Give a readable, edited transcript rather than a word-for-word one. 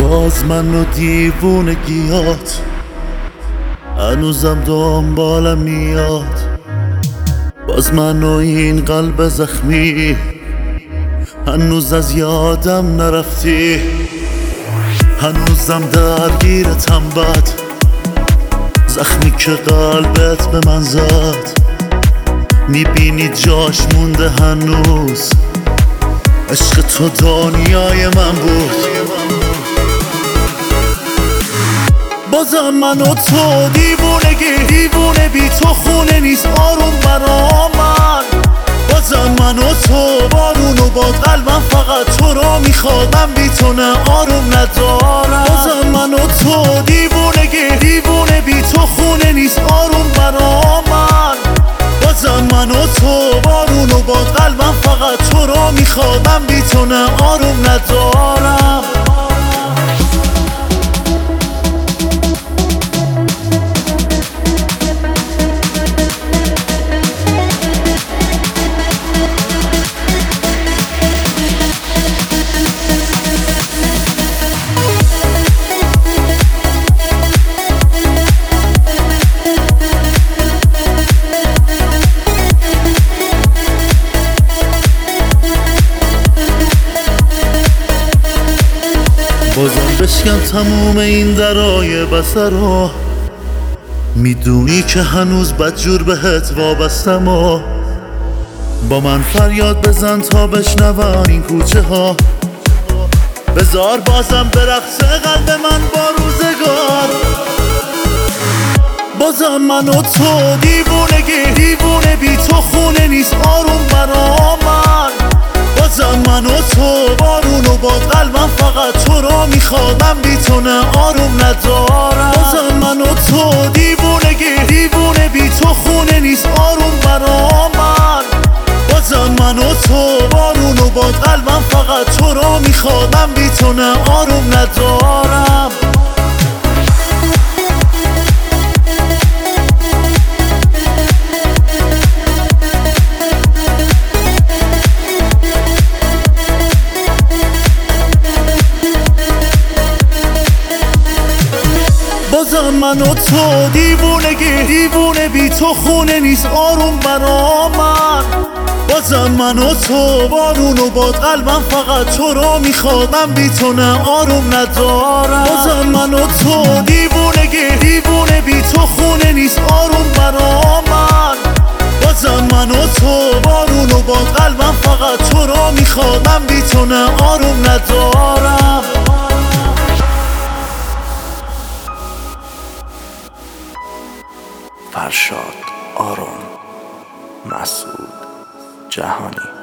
باز من و دیوونگیات هنوزم دنبالم میاد. باز من و این قلب زخمی هنوز از یادم نرفتی. هنوزم درگیرتم بد زخمی که قلبت به من زد. میبینی جاش مونده هنوز، عشق تو دنیای من بود. بازم من و تو دیوونه بی تو خونه نیست آروم برا من. بازم من و تو بارون و باد قلبم فقط تو رو میخواد، من بی تو نه آروم ندارم. بازم من و تو دیوونه بی تو خونه نیست آروم برا من. بازم من و تو بارون و باد قلبم فقط تو رو میخواد، من بی تو نه آروم ندارم. بازم بشکن تموم این درای بسر رو، میدونی که هنوز بدجور بهت وابستم و با من فریاد بزن تا بشنون این کوچه ها. بذار بازم برقصه قلب من با روزگار. بازم من و تو دیوونه بی تو خونه نیست آروم برا من. بازم من و تو بارون و باد قلبم فقط تو رو میخواد، من بی تو نه آروم ندارم. بازم من و تو دیوونه بی تو خونه نیست آروم برا من. بازم من و تو بارون و باد قلبم فقط تو رو میخواد، من بی تو نه آروم ندارم. بازم من و تو دیوونه بی تو خونه نیست آروم برا من. بازم من و تو بارون و باد قلبم فقط تو رو میخواد، من بی تو نه آروم ندارم. بازم من و تو دیوونه بی تو خونه نیست آروم برا من. بازم من و تو بارون و باد قلبم فقط تو رو میخواد، من بی تو نه آروم ندارم. فرشاد آرون، مسعود جهانی.